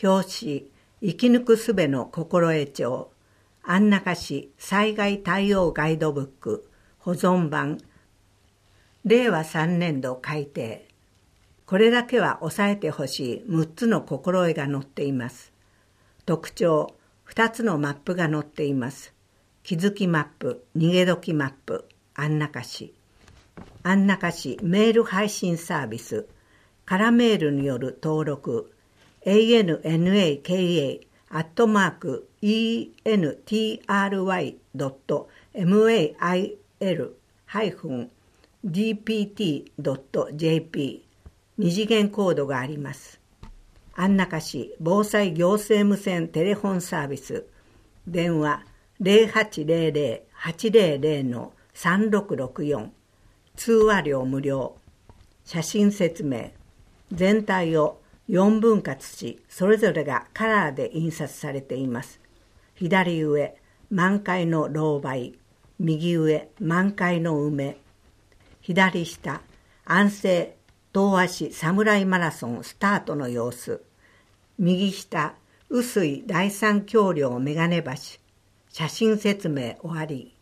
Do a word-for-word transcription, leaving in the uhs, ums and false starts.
表紙、生き抜くすべの心得帳、安中市災害対応ガイドブック、保存版、れいわさんねんど改訂。これだけは押さえてほしいむっつの心得が載っています。特徴、ふたつのマップが載っています。気づきマップ、逃げ時マップ、安中市。安中市メール配信サービス、カラメールによる登録、エーエヌエヌエーケーエー アットマーク イーエヌティーアールワイ ドット メール ハイフン ディーピーティー ドット ジェーピー 二次元コードがあります。安中市防災行政無線テレフォンサービス、電話 ゼロはちゼロゼロ はちゼロゼロ のさんろくろくよん、通話料無料。写真説明、全体をよんぶん割し、それぞれがカラーで印刷されています。左上、満開のロウバイ、右上、満開の梅。左下、安政東足侍マラソンスタートの様子。右下、臼井第三橋梁メガネ橋。写真説明終わり。